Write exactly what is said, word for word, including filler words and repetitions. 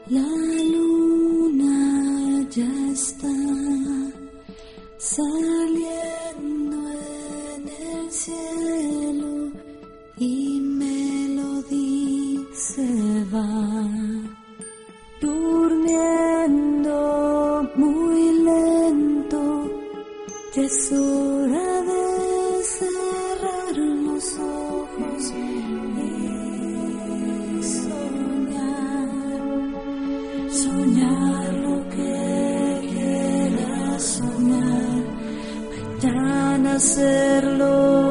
La luna ya está saliendo en el cielo y me lo dice, va durmiendo muy lento, ya es hora de cerrar los ojos y soñar, soñar lo que quieras soñar, mañana hacerlo.